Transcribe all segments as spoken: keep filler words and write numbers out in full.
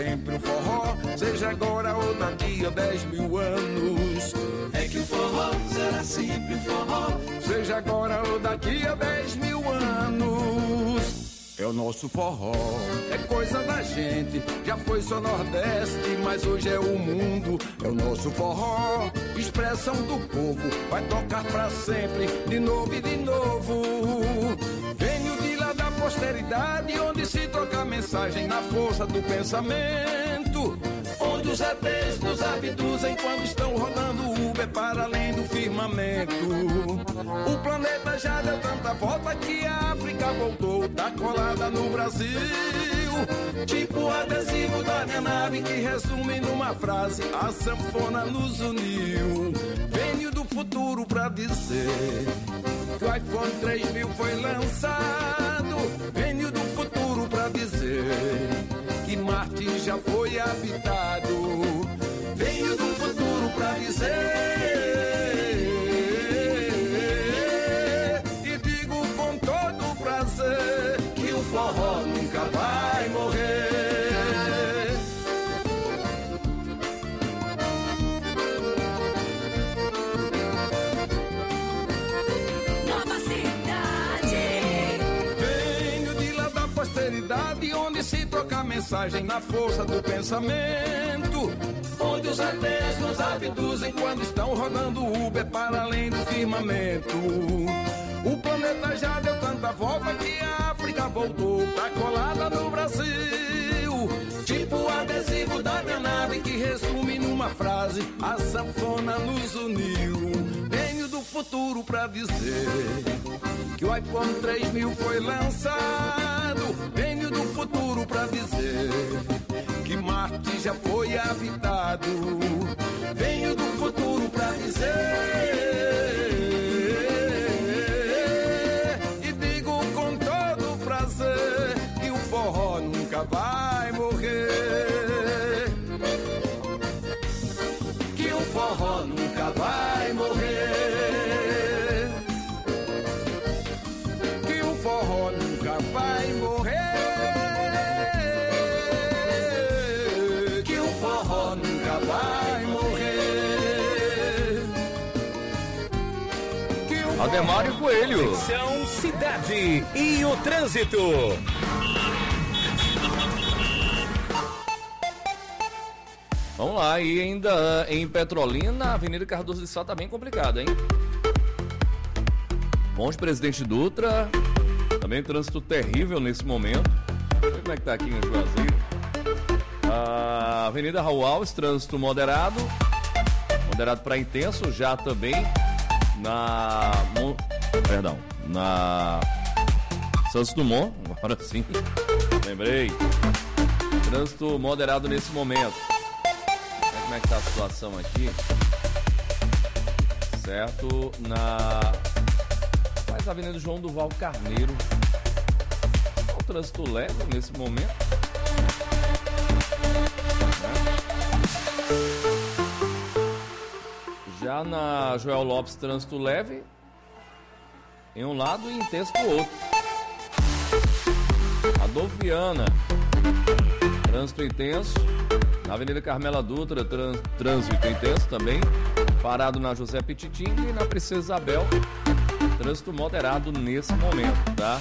Sempre o forró, seja agora ou daqui a dez mil anos. É que o forró será sempre forró, seja agora ou daqui a dez mil anos. É o nosso forró, é coisa da gente. Já foi só Nordeste, mas hoje é o mundo. É o nosso forró, expressão do povo. Vai tocar pra sempre, de novo e de novo. Venho de lá da posteridade, onde se troca mensagem na força do pensamento. Onde os E Tês nos abduzem quando estão rodando o Uber para além do firmamento. O planeta já deu tanta volta que a África voltou, tá colada no Brasil. Tipo adesivo da minha nave que resume numa frase: a sanfona nos uniu. Venho do futuro pra dizer que o iPhone três mil foi lançado. Venho do futuro pra dizer que Marte já foi habitado. Venho do futuro pra dizer e digo com todo prazer que o forró nunca vai morrer. Nova cidade. Venho de lá da posteridade, onde se troca mensagem na força do pensamento. Onde os E Tês nos abduzem quando estão rodando Uber para além do firmamento. O planeta já deu tanta volta que a África voltou, tá colada no Brasil. Tipo adesivo da minha nave que resume numa frase: a sanfona nos uniu. Venho do futuro pra dizer que o iPhone três mil foi lançado. Venho do futuro pra dizer que Marte já foi habitado. Venho do futuro pra dizer e digo com todo prazer que o forró nunca vai morrer. Que o forró nunca vai morrer. Que o forró nunca vai morrer. Vai morrer. Ademar Coelho. Conexão Cidade e o trânsito. Vamos lá, e ainda em Petrolina, a Avenida Cardoso de Sá tá bem complicada, hein? Ponte Presidente Dutra, também trânsito terrível nesse momento. Deixa eu ver como é que tá aqui em Juazeiro. A Avenida Raul Alves, trânsito moderado, moderado para intenso, já também na, perdão, na Santos Dumont, agora sim, lembrei, trânsito moderado nesse momento. Como é que tá a situação aqui? Certo, na mas a Avenida João Duval Carneiro, o trânsito leve nesse momento. Já na Joel Lopes, trânsito leve em um lado e intenso pro outro. Adolfo Viana, trânsito intenso. Na Avenida Carmela Dutra, trans, trânsito intenso também. Parado na José Petitim e na Princesa Isabel, trânsito moderado nesse momento, tá?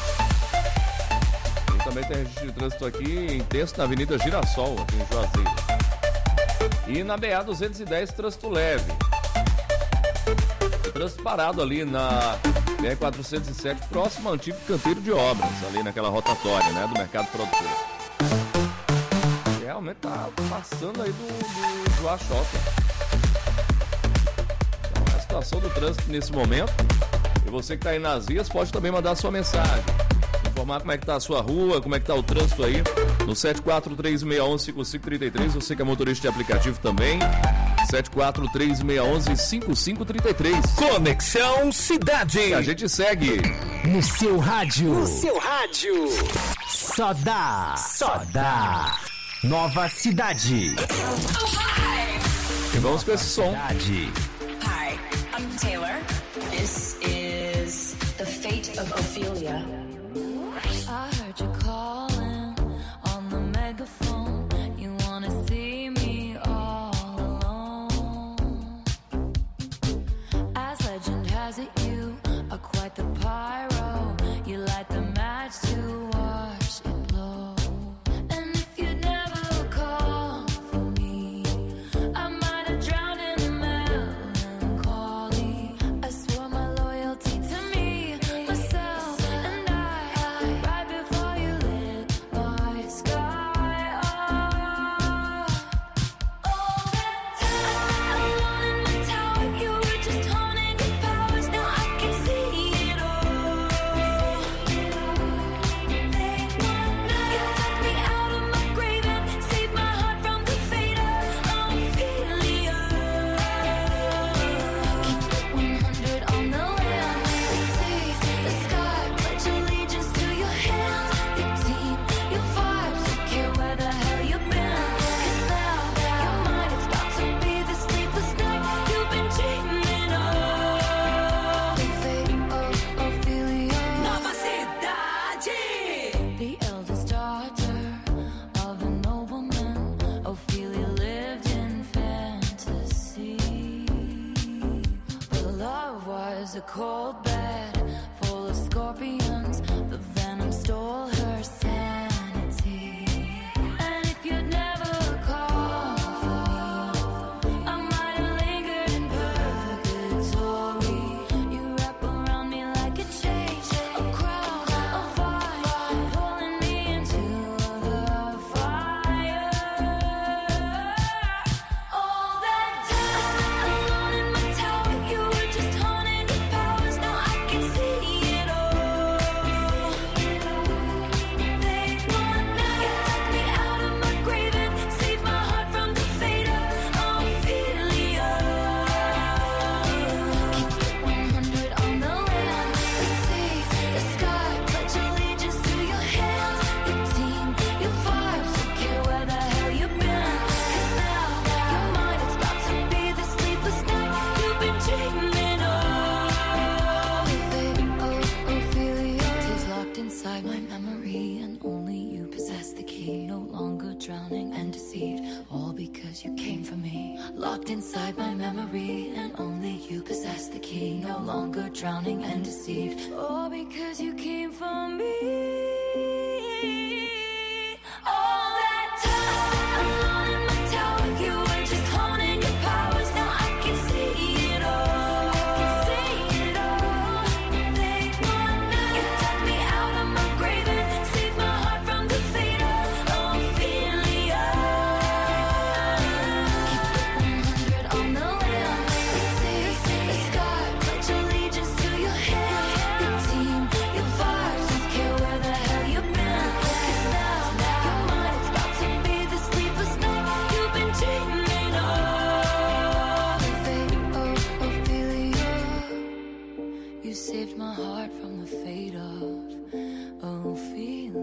E também tem registro de trânsito aqui intenso na Avenida Girassol, aqui em Juazeiro. E na B A duzentos e dez, trânsito leve. O trânsito parado ali na B R quatrocentos e sete, próximo ao antigo canteiro de obras, ali naquela rotatória, né, do mercado produtor. Realmente tá passando aí do, do, do Shopping. Então, a situação do trânsito nesse momento. E você que tá aí nas vias pode também mandar a sua mensagem. Informar como é que tá a sua rua, como é que tá o trânsito aí, no sete quatro três seis um cinco cinco três três, você que é motorista de aplicativo também, sete quatro três seis um cinco cinco três três. Conexão Cidade. E a gente segue no seu rádio. No seu rádio. Só dá, só dá. Nova Cidade. E vamos com esse som. Cidade. Hi, I'm Taylor. This is The Fate of Ophelia. I heard you calling on the megaphone. a cold bed full of scorpions. The venom stole her sanity. And if you'd never called for me, I might have lingered in purgatory. You wrap around me like a chain, a crown, a fire, pulling me into the fire. All that time alone in my tower, you were just haunting your powers. Now I can see it all. They want now. You took me out of my grave and saved my heart from the fate of Ophelia. Keep it one hundred on the land, the seas, the sky. Pledge allegiance to your hands, your team, your vibes. Don't care where the hell you've been. 'Cause now your mind is about to be the sleepless night you've been dreaming of. Fate of Ophelia is locked inside my memory, and only you possess the key. No longer drowning and deceived, all because you came for me. Locked inside my memory, and only you possess the key. No longer drowning and deceived, all because you came for me. All that time alone in my tower, you were just honing your powers. Now I can see it all. I can see it all. They want now. You took me out of my grave and saved my heart from the fate of Ophelia. Keep it one hundred on the land, the seas, the sky. Pledge allegiance to your hands, your team, your vibes. Don't care where the hell you've been. 'Cause now your mind is about to be the sleepless night you've been dreaming of. Fate of Ophelia, you saved my heart from the fate of Ophelia.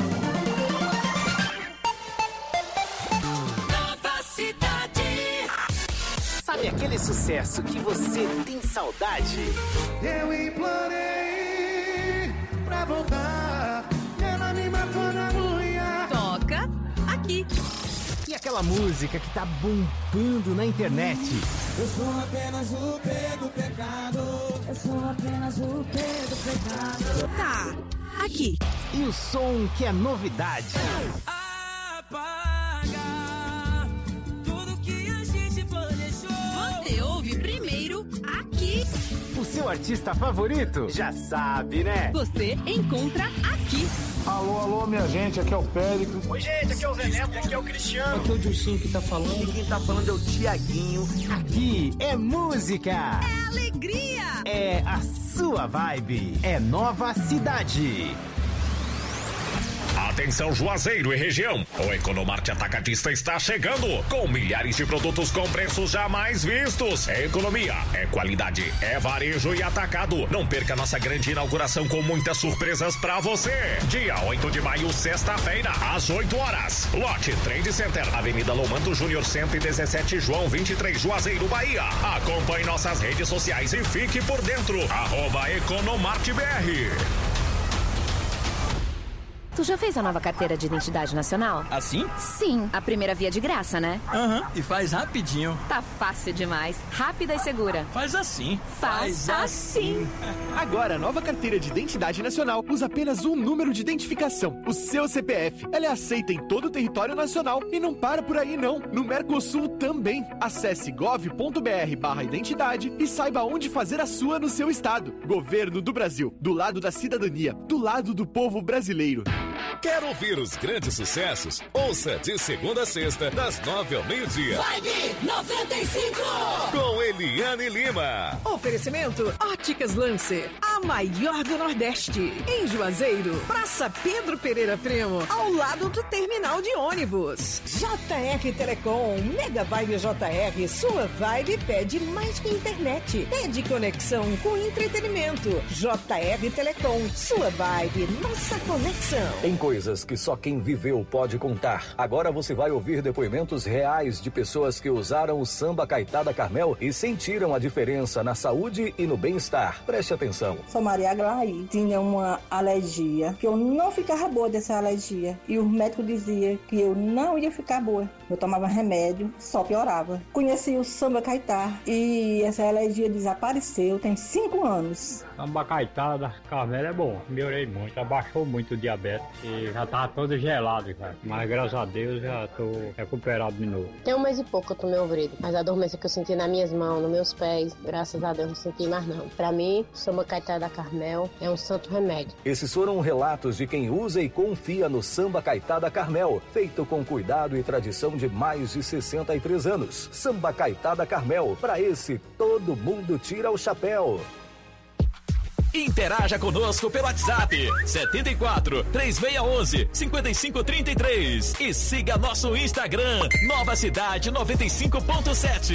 Nova Cidade. Sabe aquele sucesso que você tem saudade? Eu implorei pra voltar, ela me matou na unha. Toca aqui. E aquela música que tá bombando na internet? Eu sou apenas o P do pecado. Eu sou apenas o P do pecado. Tá aqui. E o som que é novidade? Apaga tudo que a gente planejou. Você ouve primeiro aqui. O seu artista favorito? Já sabe, né? Você encontra aqui. Alô, alô, minha gente, aqui é o Péricles. Oi, gente, aqui é o Zé Neto, aqui é o Cristiano. Aqui é o Dilcinho que tá falando. E quem tá falando é o Tiaguinho. Aqui é música. É alegria. É a sua vibe. É Nova Cidade. Atenção Juazeiro e região, o Economarte Atacadista está chegando com milhares de produtos com preços jamais vistos. É economia, é qualidade, é varejo e atacado. Não perca nossa grande inauguração com muitas surpresas pra você. Dia oito de maio, sexta-feira, às oito horas. Lote Trade Center, Avenida Lomando Júnior cento e dezessete, João vinte e três, Juazeiro, Bahia. Acompanhe nossas redes sociais e fique por dentro. Arroba Economarte B R. Tu já fez a nova carteira de identidade nacional? Assim? Sim, a primeira via de graça, né? Aham, uhum. E faz rapidinho. Tá fácil demais, rápida e segura. Faz assim. Faz, faz assim. Agora, a nova carteira de identidade nacional usa apenas um número de identificação, o seu C P F. Ela é aceita em todo o território nacional e não para por aí não. No Mercosul também. Acesse gov.br barra identidade e saiba onde fazer a sua no seu estado. Governo do Brasil, do lado da cidadania, do lado do povo brasileiro. Quer ouvir os grandes sucessos? Ouça de segunda a sexta, das nove ao meio-dia. Vibe noventa e cinco. Com Eliane Lima. Oferecimento Óticas Lancer, a maior do Nordeste. Em Juazeiro, Praça Pedro Pereira Primo, ao lado do terminal de ônibus. J R Telecom, Mega Vibe J R, sua vibe pede mais que internet. Pede conexão com entretenimento. J R Telecom, sua vibe, nossa conexão. Tem coisas que só quem viveu pode contar. Agora você vai ouvir depoimentos reais de pessoas que usaram o samba Caetada Carmel e sentiram a diferença na saúde e no bem-estar. Preste atenção. sou Maria Aglaí. Tinha uma alergia, que eu não ficava boa dessa alergia. E os médicos diziam que eu não ia ficar boa. Eu tomava remédio, só piorava. Conheci o Samba Caetá e essa alergia desapareceu, tem cinco anos. Samba Caetá da Carmelo é bom, melhorei muito, abaixou muito o diabetes e já tava todo gelado, cara. Mas graças a Deus já tô recuperado de novo. Tem um mês e pouco que eu tomei o Vrido, mas a dormência que eu senti nas minhas mãos, nos meus pés, graças a Deus não senti mais não. Pra mim, o Samba Caetá da Carmel é um santo remédio. Esses foram relatos de quem usa e confia no Samba Caetá da Carmel, feito com cuidado e tradição de mais de sessenta e três anos. Samba Caetá da Carmel, pra esse todo mundo tira o chapéu. Interaja conosco pelo WhatsApp setenta e quatro, três seis um um, cinco cinco três três e siga nosso Instagram Nova Cidade noventa e cinco ponto sete.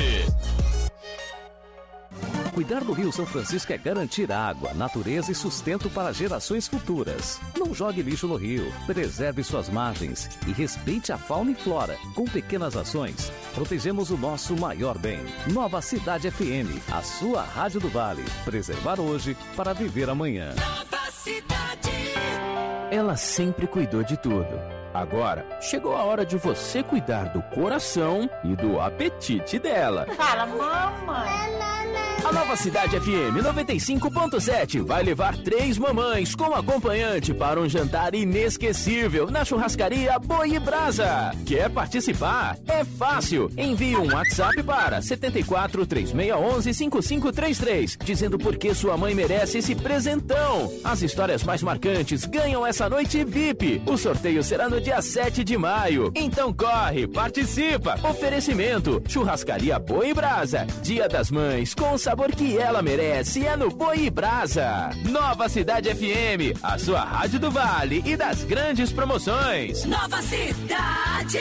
Cuidar do Rio São Francisco é garantir água, natureza e sustento para gerações futuras. Não jogue lixo no rio, preserve suas margens e respeite a fauna e flora. Com pequenas ações, protegemos o nosso maior bem. Nova Cidade F M, a sua rádio do Vale. Preservar hoje para viver amanhã. Nova Cidade. Ela sempre cuidou de tudo. Agora, chegou a hora de você cuidar do coração e do apetite dela. Fala, mamãe. A Nova Cidade F M noventa e cinco ponto sete vai levar três mamães com acompanhante para um jantar inesquecível na churrascaria Boi e Brasa. Quer participar? É fácil. Envie um WhatsApp para setenta e quatro, três seis um um, cinco cinco três três, dizendo por que sua mãe merece esse presentão. As histórias mais marcantes ganham essa noite V I P. O sorteio será no dia sete de maio. Então corre, participa. Oferecimento: Churrascaria Boi e Brasa. Dia das Mães com o sabor que ela merece é no Boi e Brasa. Nova Cidade F M, a sua rádio do Vale e das grandes promoções. Nova Cidade.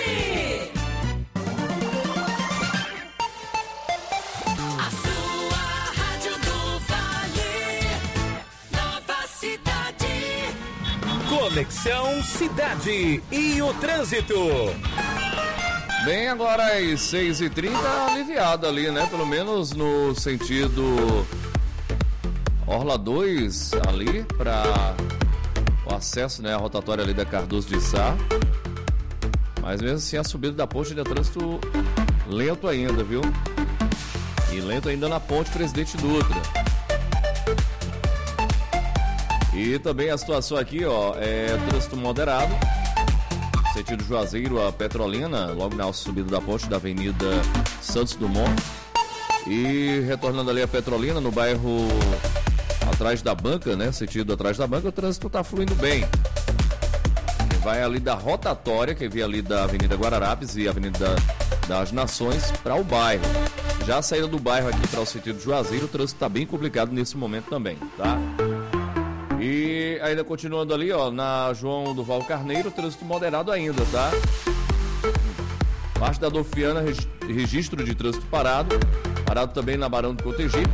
A sua rádio do Vale. Nova Cidade. Conexão Cidade e o trânsito. Bem, agora às seis e trinta, aliviado ali, né? Pelo menos no sentido Orla dois, ali, para o acesso, né? A rotatória ali da Cardoso de Sá. Mas mesmo assim, a subida da ponte ainda é trânsito lento ainda, viu? E lento ainda na ponte Presidente Dutra. E também a situação aqui, ó, é trânsito moderado. Sentido Juazeiro a Petrolina, logo na subida da ponte da Avenida Santos Dumont. E retornando ali a Petrolina, no bairro atrás da banca, né? Sentido atrás da banca, o trânsito tá fluindo bem. Quem vai ali da rotatória, quem vem ali da Avenida Guararapes e Avenida das Nações para o bairro. Já a saída do bairro aqui para o sentido Juazeiro, o trânsito tá bem complicado nesse momento também, tá? E ainda continuando ali, ó, na João Duval Carneiro, trânsito moderado ainda, tá? Parte da Adolfiana, registro de trânsito parado. Parado também na Barão do Cotegipe.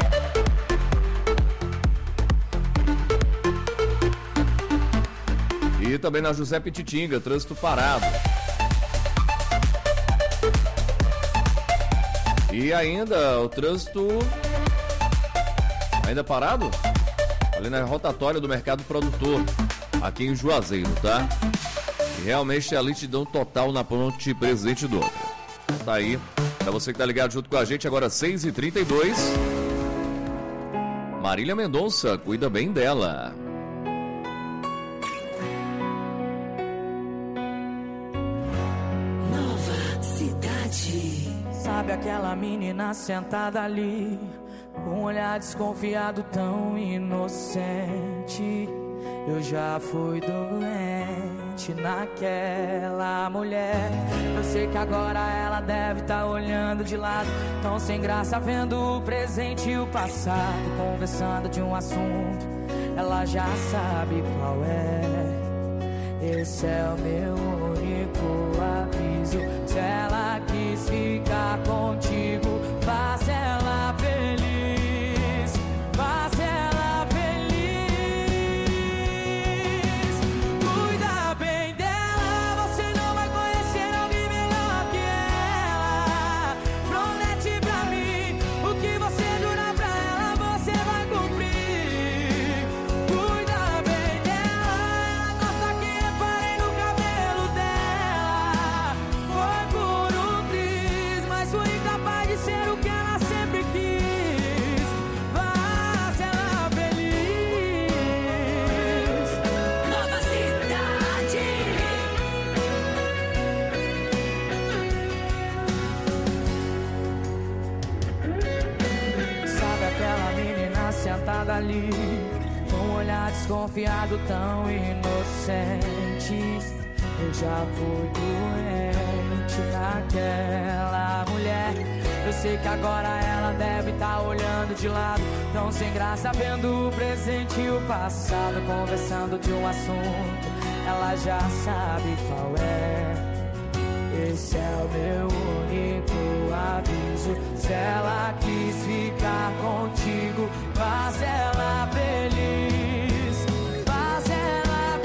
E também na José Petitinga, trânsito parado. E ainda o trânsito... Ainda parado? Ali na rotatória do Mercado Produtor, aqui em Juazeiro, tá? E realmente é a lentidão total na ponte Presidente Dutra. Tá aí, pra você que tá ligado junto com a gente, agora seis e trinta e dois. Marília Mendonça, cuida bem dela. Nova Cidade. Sabe aquela menina sentada ali, com um olhar desconfiado tão inocente? Eu já fui doente naquela mulher. Eu sei que agora ela deve estar olhando de lado, tão sem graça, vendo o presente e o passado, conversando de um assunto, ela já sabe qual é. Esse é o meu único aviso: se ela quis ficar contigo, faça ela feliz. Faça ela feliz. Cuida bem dela, você não vai conhecer alguém melhor que ela. Promete pra mim, o que você jurar pra ela, você vai cumprir. sentada ali, com um olhar desconfiado tão inocente. Eu já fui doente naquela mulher. Eu sei que agora ela deve estar olhando de lado, tão sem graça, vendo o presente e o passado, conversando de um assunto, ela já sabe qual é. Esse é o meu único aviso. Se ela quis ficar contigo, faz ela feliz, faz ela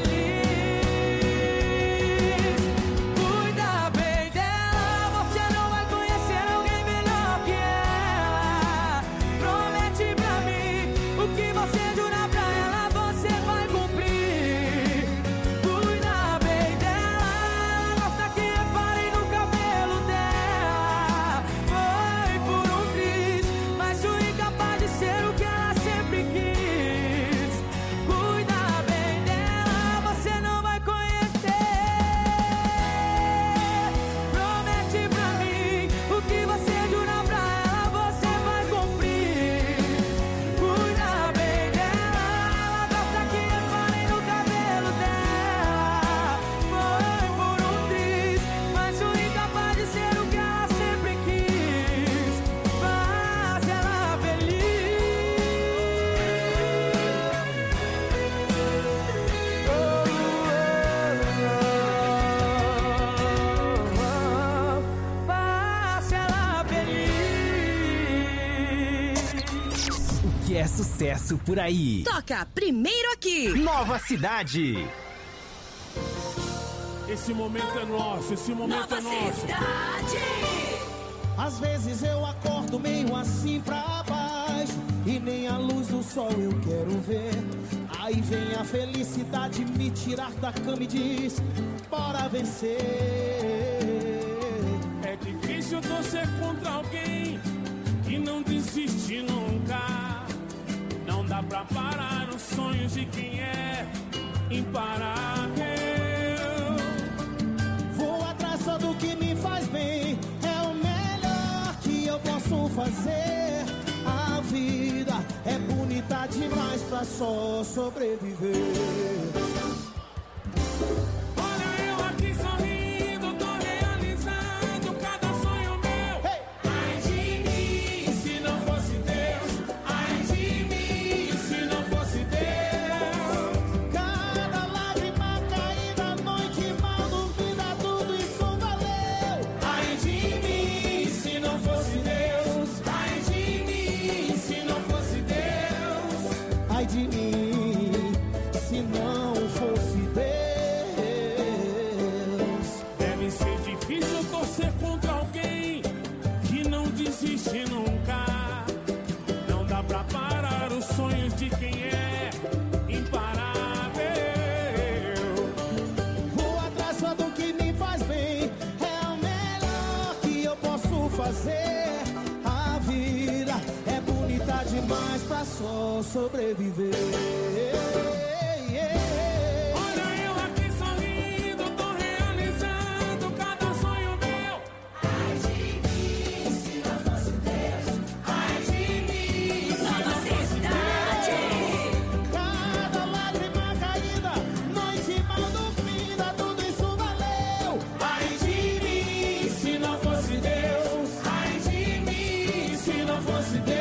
feliz. Cuida bem dela, você não vai conhecer alguém melhor que ela. Promete pra mim, o que você jurar pra ela, você vai cumprir. Cuida bem dela, ela gosta que reparem no cabelo dela. Foi por um triz, mas fui incapaz de ser o que ela sempre quis. Cuida bem dela, você não vai conhecer. Promete pra mim, o que você jurar pra ela, você vai cumprir. Cuida bem dela, ela gosta que reparem no cabelo dela. Foi por um triz, mas fui incapaz de ser o que ela sempre quis. Faz ela feliz. Faz ela feliz. O que é sucesso por aí? Toca primeiro aqui. Nova Cidade. Esse momento é nosso, esse momento é nosso. Às vezes eu acordo meio assim pra baixo, e nem a luz do sol eu quero ver. Aí vem a felicidade me tirar da cama e diz: bora vencer. É difícil torcer contra alguém que não desiste nunca. Não dá pra parar os sonhos de quem é imparável. Vou atrás só do que me faz bem, é o melhor que eu posso fazer. A vida é bonita demais pra só sobreviver. Olha eu aqui sorrindo, tô realizando cada sonho meu. Ai de mim, se não fosse Deus. Ai de mim, se não fosse Deus. Cada lágrima caída, noite mal dormida, tudo isso valeu. Ai de mim, se não fosse Deus. Ai de mim, se não fosse Deus. Ai de mim, se não fosse Deus. Deve ser difícil torcer contra alguém que não desiste nunca. Não dá pra parar os sonhos de quem é imparável. Vou atrás só do que me faz bem, é o melhor que eu posso fazer. A vida é bonita demais pra só sobreviver. Olha eu aqui sorrindo, tô realizando cada sonho meu. Ai de mim, se não fosse Deus. Ai de mim, se não fosse Deus. Cada lágrima caída, noite mal dormida, tudo isso valeu. Ai de mim, se não fosse Deus. Ai de mim, se não fosse Deus.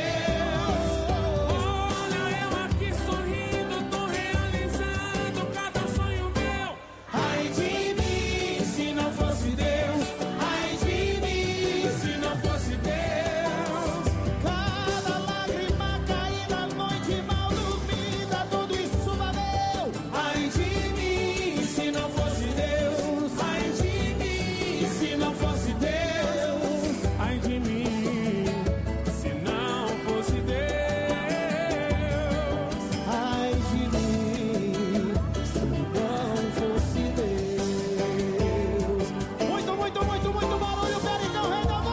Olha eu aqui sorrindo, tô realizando cada sonho meu. Ai de mim, se não fosse Deus. Ai de mim, se não fosse Deus. Cada lágrima caída, noite mal dormida, tudo isso valeu. Ai de mim, se não fosse Deus. Ai de mim, se não fosse Deus. Ai de mim, se não fosse Deus. Ai de mim, se não fosse Deus. Muito, muito, muito, muito barulho, Pericão, rei da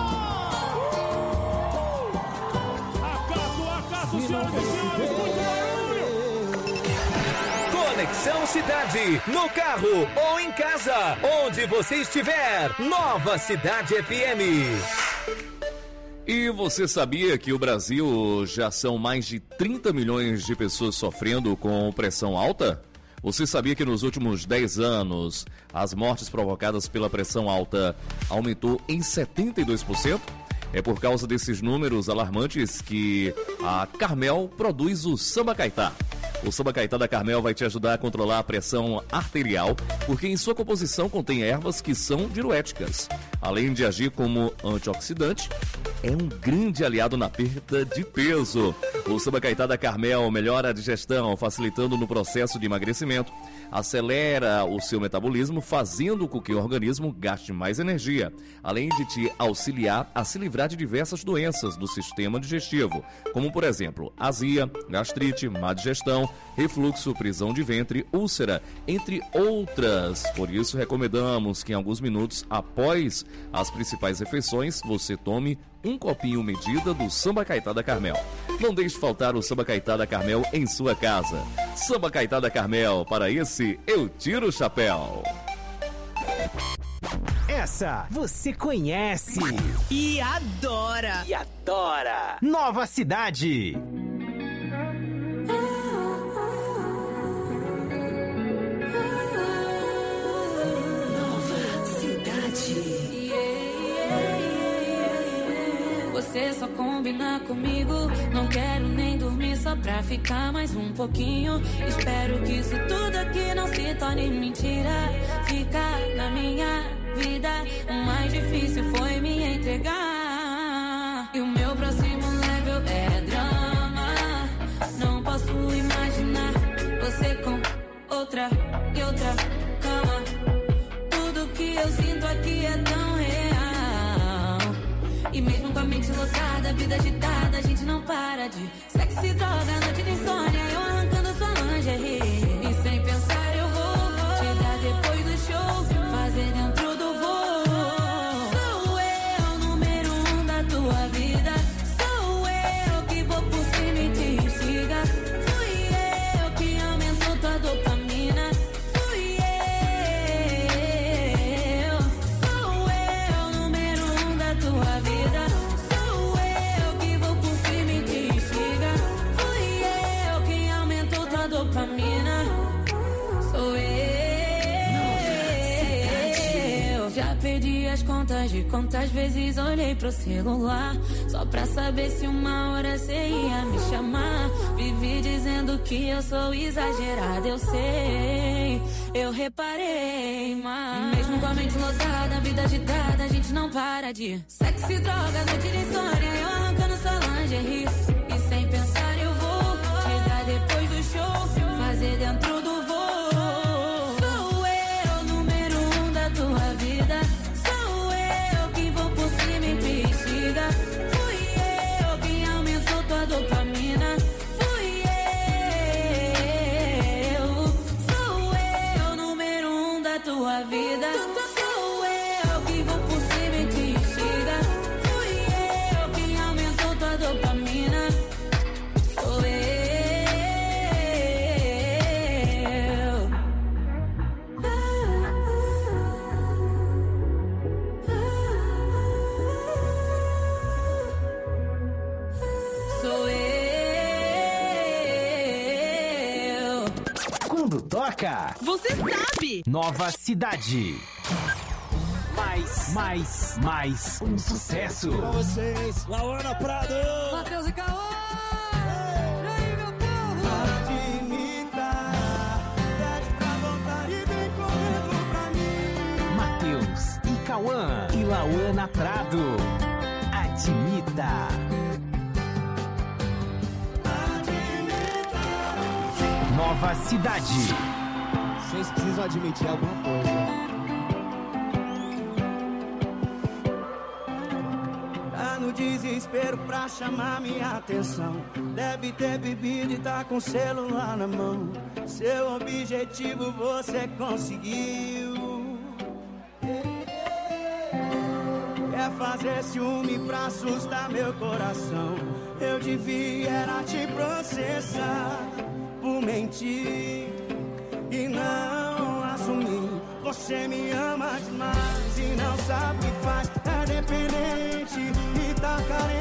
Acaso, acaso, senhoras e senhores, muito barulho. Conexão Cidade, no carro ou em casa, onde você estiver. Nova Cidade F M. E você sabia que o Brasil já são mais de trinta milhões de pessoas sofrendo com pressão alta? Você sabia que nos últimos dez anos as mortes provocadas pela pressão alta aumentou em setenta e dois por cento? É por causa desses números alarmantes que a Carmel produz o Samba Caetá. O Samba Caetá da Carmel vai te ajudar a controlar a pressão arterial, porque em sua composição contém ervas que são diuréticas. Além de agir como antioxidante, é um grande aliado na perda de peso. O Samba Caetá da Carmel melhora a digestão, facilitando no processo de emagrecimento, acelera o seu metabolismo, fazendo com que o organismo gaste mais energia, além de te auxiliar a se livrar de diversas doenças do sistema digestivo, como por exemplo, azia, gastrite, má digestão, refluxo, prisão de ventre, úlcera, entre outras. Por isso, recomendamos que em alguns minutos após as principais refeições, você tome um copinho medida do Samba Caetá da Carmel. Não deixe faltar o Samba Caetá da Carmel em sua casa. Samba Caetá da Carmel, para esse eu tiro o chapéu. Essa você conhece e adora. E adora. Nova Cidade. Nova Cidade. Você só combina comigo. Não quero nem dormir só pra ficar mais um pouquinho. Espero que isso tudo aqui não se torne mentira. Ficar na minha vida, o mais difícil foi me entregar. E o meu próximo level é drama. Não posso imaginar você com outra e outra cama. Tudo que eu sinto aqui é tão real. E mesmo com a mente lotada, vida agitada, a gente não para de sexo e droga, noite de insônia, eu arrancando sua lingerie. E sem pensar eu vou te dar depois do show, fazer dentro do voo. Sou eu, número um da tua vida. Sou eu que vou por cima e te instiga. Fui eu que aumentou tua dopamina. Fui eu. Sou eu, número um da tua vida. Sou eu que vou por cima e te instiga. Fui eu que aumentou tua dopamina. Sou eu. Já perdi as contas de quantas vezes olhei pro celular só pra saber se uma hora cê ia me chamar. Vivi dizendo que eu sou exagerada, eu sei, eu reparei, mas mesmo com a mente lotada, vida agitada, a gente não para de sexo e droga, noite de insônia, eu arrancando sua lingerie. E sem pensar eu vou te dar depois do show, fazer dentro do voo. Sou eu, número um da tua vida. Sou eu que vou por cima e te instiga. Fui eu que aumentou tua dopamina. Fui eu. Sou eu, número um da tua vida. Sou eu que vou por cima e te instiga. Fui eu que aumentou tua dopamina. Sou eu. Sou eu. Quando toca, você sabe. Nova Cidade. Mais, mais, mais um sucesso. Pra vocês, Lauana Prado. Matheus e Caô. Matheus e Cauã e Lauana Prado. Admita. Nova Cidade. Vocês precisam admitir alguma coisa. Tá no desespero pra chamar minha atenção. Deve ter bebido e tá com o celular na mão. Seu objetivo você conseguiu. Quer fazer ciúme pra assustar meu coração. Eu devia era te processar por mentir e não assumir. Você me ama demais e não sabe o que faz. É dependente e tá carente.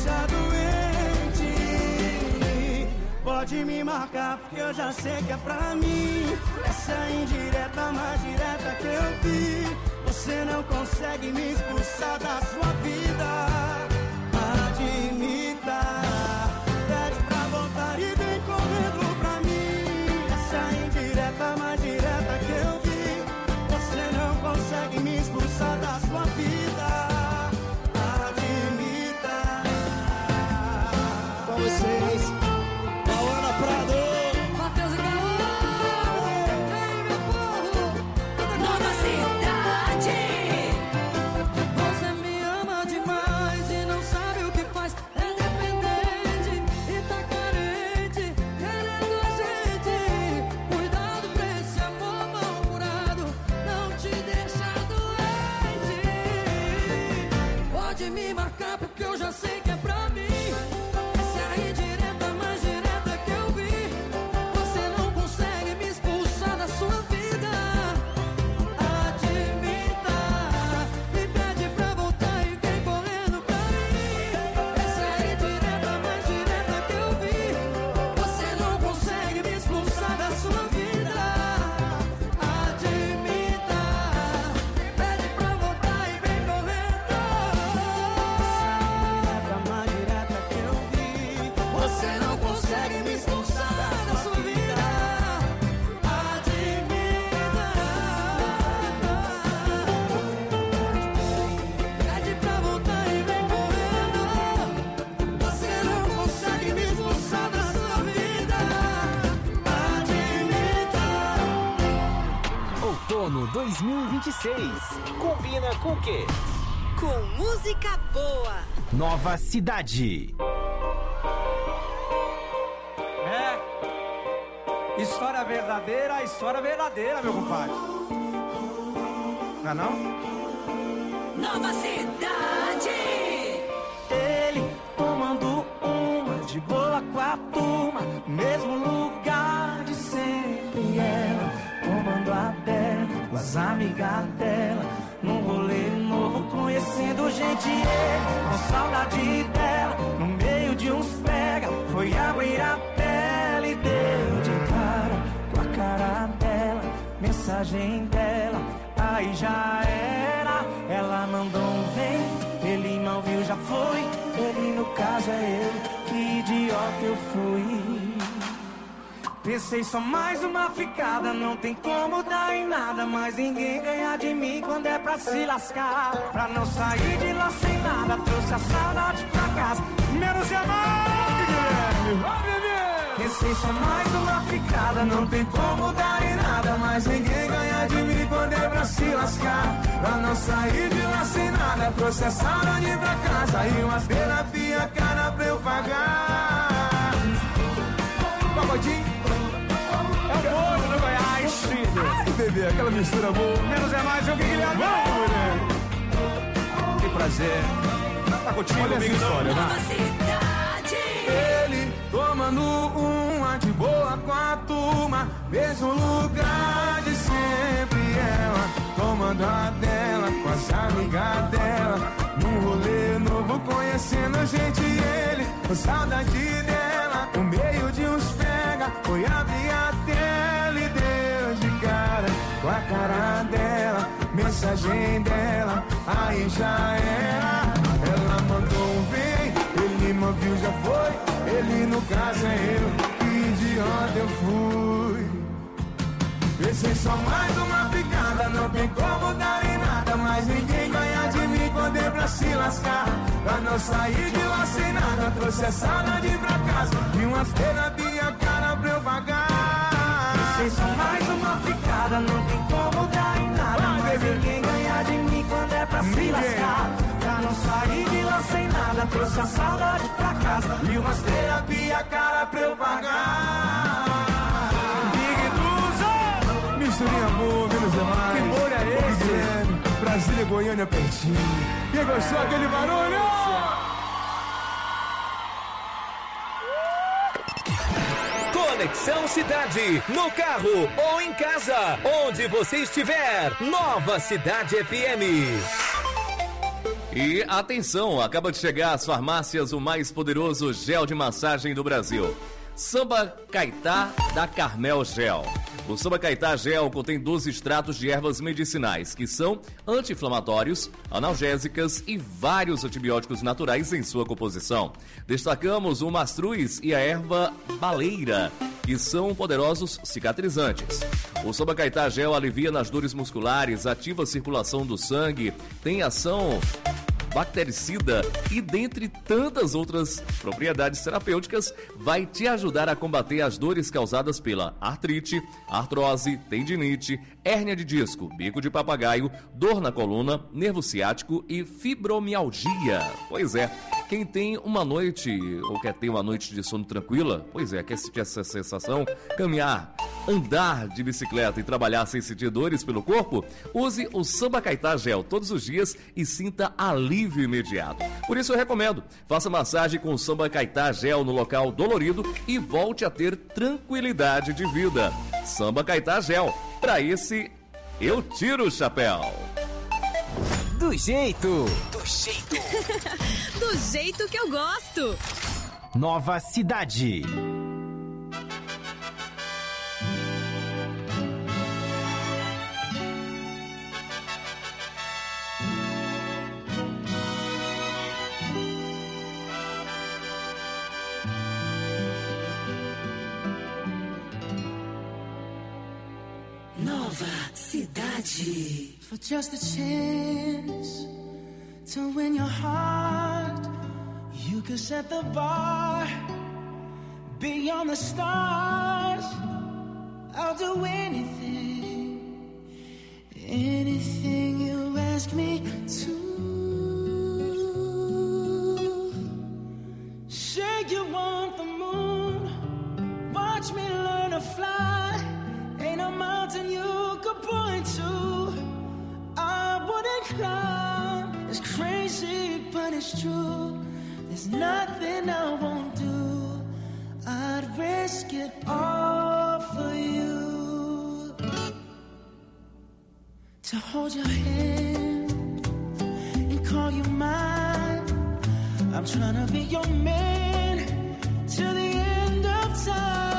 deixar doente. Pode me marcar porque eu já sei que é pra mim. Essa é a indireta mais direta que eu vi. Você não consegue me expulsar da sua vida. Admita, pede pra voltar e vem correndo pra mim. Essa é a indireta mais direta que eu vi. Você não consegue me expulsar da sua vida. Admita. Com vocês, Paola Prado, Matheus e Caô. Ei, meu povo, Nova Cidade. Você me ama demais e não sabe o que faz. É dependente e tá carente, querendo a gente. Cuidado pra esse amor mal-humorado não te deixa doente. Pode me marcar porque eu já sei que é pra mim. Essa é a indireta mais direta que eu vi. Você não consegue me expulsar da sua vida. Admita, me pede pra voltar e vem correndo pra mim. Essa é a indireta mais direta que eu vi. Você não consegue me expulsar da sua vida. Admita, pede pra voltar e vem correndo. a mais direta que eu vi. Você não consegue me expulsar da sua vida. Admita, pede pra voltar e vem correndo. Você não consegue me expulsar da sua vida. Admita. Outono dois mil e vinte e seis. Combina com o quê? Com música boa. Nova Cidade. É. História verdadeira, história verdadeira, meu compadre. Não é não? Nova Cidade. Ele tomando uma de boa com a turma, mesmo lugar de sempre. Ela tomando a dela com as amigas dela, num rolê novo, conhecendo gente. Ele com saudade dela, no meio de uns pega, foi abrir a pele e deu de cara com a cara dela, mensagem dela, aí já era. Ela mandou um vem, ele mal viu, já foi. Ele no caso é eu, que idiota eu fui. Pensei só mais uma ficada, não tem como dar em nada, mas ninguém ganha de mim quando é pra se lascar. Pra não sair de lá sem nada, trouxe a saudade pra casa. Menos amar, Guilherme. Pensei só mais uma ficada, não tem como dar em nada, mas ninguém ganha de mim quando é pra se lascar. Pra não sair de lá sem nada, trouxe a saudade pra casa e umas terapia cara pra eu pagar. Pagodinho. É o povo do Goiás, filho. Ai, bebê, aquela mistura boa. Menos é mais, eu que Guilherme. Vamos, mulher. Que prazer. Tá contigo, Olha essa amigo, história, não? né? Ele tomando uma de boa com a turma, mesmo lugar de sempre. Ela tomando a dela com as amigas dela, num rolê novo, conhecendo gente. Ele com saudade dela, no meio de uns pega, foi abrir a tela e deu de cara com a cara dela, mensagem dela, aí já era. Ela mandou um vem, ele não viu, já foi. Ele no caso é eu, que idiota eu fui. Pensei só mais uma ficada, não tem como dar em nada, mas ninguém ganha de mim quando é pra se lascar. Pra não sair de lá sem nada, trouxe a saudade pra casa e umas terapia cara pra eu pagar. Pensei só mais uma ficada, não tem como dar em nada, ah, mas bebê, ninguém ganha de mim quando é pra ninguém se lascar. Pra não sair de lá sem nada, trouxe a saudade pra casa e umas terapia cara pra eu pagar. Big Duza, misturinha boa, menos demais. Que molho é esse? Guilherme, Brasília e Goiânia pertinho. Quem gostou aquele barulho? Conexão Cidade, no carro ou em casa, onde você estiver. Nova Cidade F M. E atenção, acaba de chegar às farmácias o mais poderoso gel de massagem do Brasil. Samba Caetá da Carmel Gel. O Samba Caetá Gel contém doze extratos de ervas medicinais, que são anti-inflamatórios, analgésicas e vários antibióticos naturais em sua composição. Destacamos o mastruz e a erva baleira, que são poderosos cicatrizantes. O Samba Caetá Gel alivia nas dores musculares, ativa a circulação do sangue, tem ação bactericida e dentre tantas outras propriedades terapêuticas, vai te ajudar a combater as dores causadas pela artrite, artrose, tendinite, hérnia de disco, bico de papagaio, dor na coluna, nervo ciático e fibromialgia. Pois é, quem tem uma noite ou quer ter uma noite de sono tranquila, pois é, quer sentir essa sensação, caminhar, andar de bicicleta e trabalhar sem sentir dores pelo corpo, use o Samba Caetá Gel todos os dias e sinta alívio imediato. Por isso eu recomendo, faça massagem com o Samba Caetá Gel no local dolorido e volte a ter tranquilidade de vida. Samba Caetá Gel, pra esse eu tiro o chapéu. Do jeito, do jeito, do jeito que eu gosto. Nova Cidade. Nova Cidade. For just a chance to win your heart, you could set the bar beyond the stars. I'll do anything, anything you ask me to. Say you want the moon, watch me learn to fly. Ain't a mountain you could point to I wouldn't climb. It's crazy, but it's true. There's nothing I won't do. I'd risk it all for you. To hold your hand and call you mine. I'm trying to be your man till the end of time.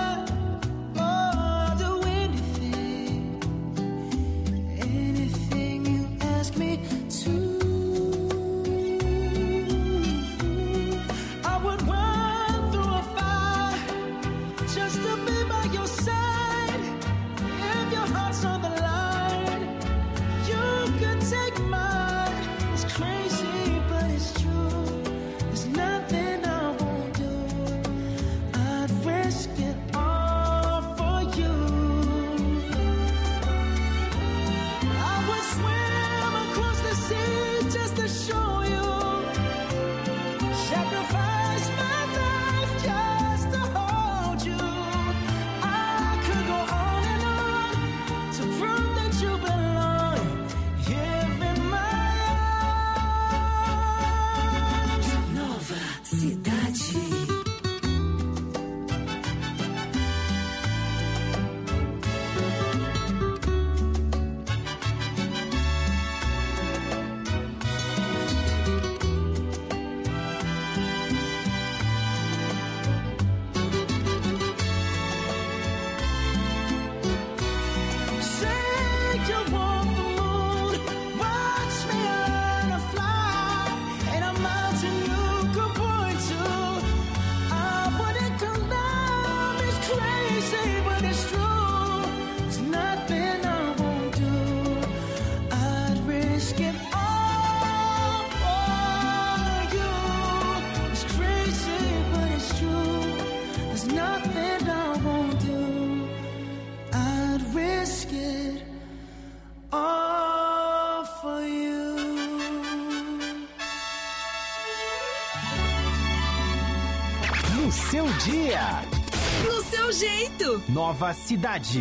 Seu dia, no seu jeito. Nova Cidade.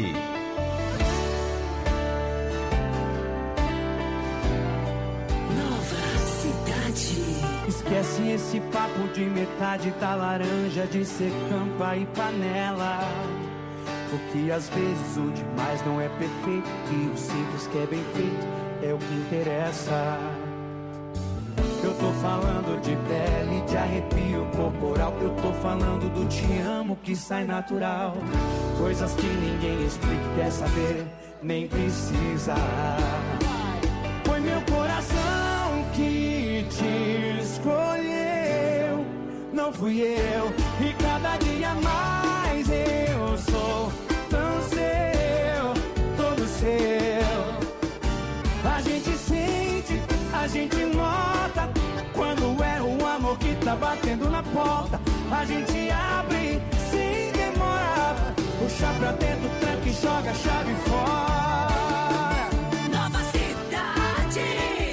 Nova Cidade. Esquece esse papo de metade da laranja, de ser campa e panela. Porque às vezes o demais não é perfeito e o simples que é bem feito é o que interessa. Eu tô falando de pele, de arrepio corporal. Eu tô falando do te amo que sai natural. Coisas que ninguém explica, quer saber, nem precisa. Foi meu coração que te escolheu, não fui eu. E cada dia mais eu sou tão seu, todo seu. A gente sente, a gente nota quando é o amor que tá batendo na porta. A gente abre sem demora, puxa pra dentro, tranca e joga a chave fora. Nova cidade.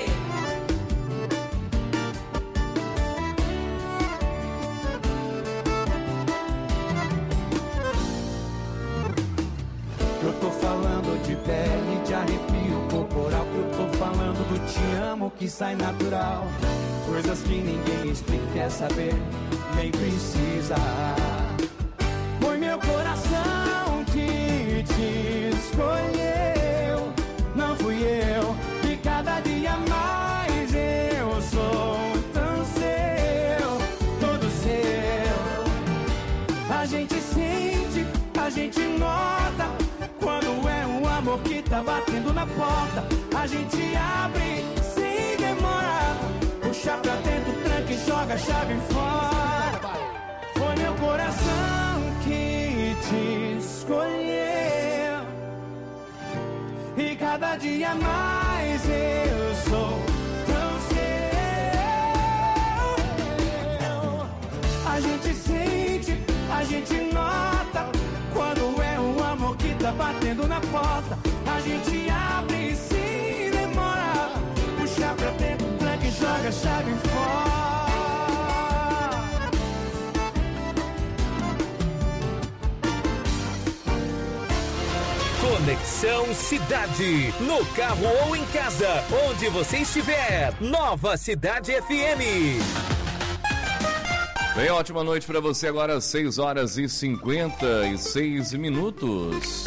Eu tô falando de pele, de arrepio corporal. Eu tô falando do te amo que sai natural. Coisas que ninguém explica, quer saber, nem precisa. Foi meu coração que te escolheu, não fui eu. E cada dia mais eu sou tão seu, todo seu. A gente sente, a gente nota quando é um amor que tá batendo na porta. A gente abre sem demora, puxa pra dentro, tranca e joga a chave fora. Foi meu coração que te escolheu, e cada dia mais eu sou tão seu. A gente sente, a gente nota quando é um amor que tá batendo na porta. A gente abre sem demora, puxa pra dentro, tranca e joga a chave fora. Conexão Cidade, no carro ou em casa, onde você estiver. Nova Cidade F M. Bem, ótima noite para você agora, seis horas e cinquenta e seis minutos.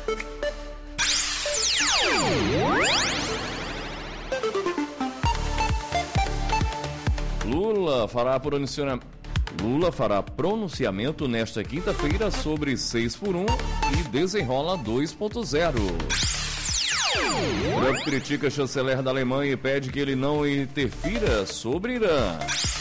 Lula fará pronunciamento, Lula fará pronunciamento nesta quinta-feira sobre seis por um e desenrola dois ponto zero. Trump critica chanceler da Alemanha e pede que ele não interfira sobre Irã.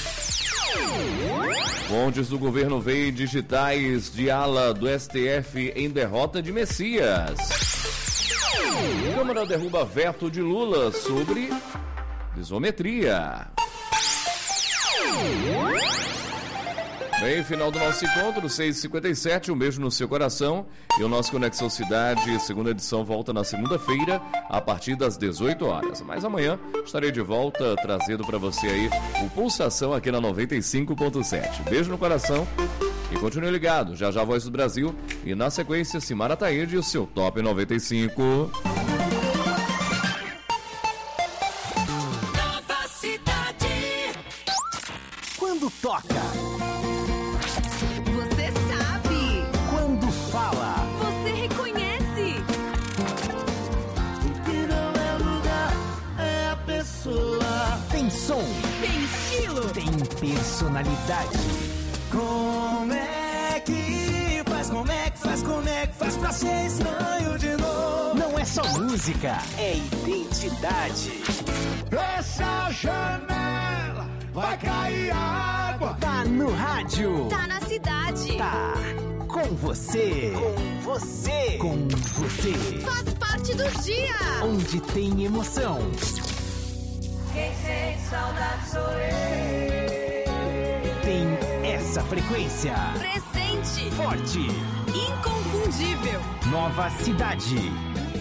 Fontes do governo veem digitais de ala do S T F em derrota de Messias. Câmara derruba veto de Lula sobre isometria. Bem, final do nosso encontro, seis e cinquenta e sete, um beijo no seu coração. E o nosso Conexão Cidade, segunda edição, volta na segunda-feira, a partir das dezoito horas. Mas amanhã estarei de volta, trazendo para você aí o Pulsação aqui na noventa e cinco ponto sete. Beijo no coração e continue ligado. Já já Voz do Brasil e na sequência Simara Taíde e o seu Top noventa e cinco. Nova cidade. Quando toca, Você sabe. quando fala, Você reconhece. O que não é lugar é a pessoa. tem som, Tem estilo. tem personalidade. Como é que faz, como é que faz, como é que faz pra ser estranho de novo? Não é só música, é identidade. Fecha a janela, vai cair água. Tá no rádio, Tá na cidade. tá com você, com você, com você. Faz parte do dia. Onde tem emoção, Quem sente saudade sou eu. tem essa frequência. Presente. Forte, Inconfundível. Nova Cidade.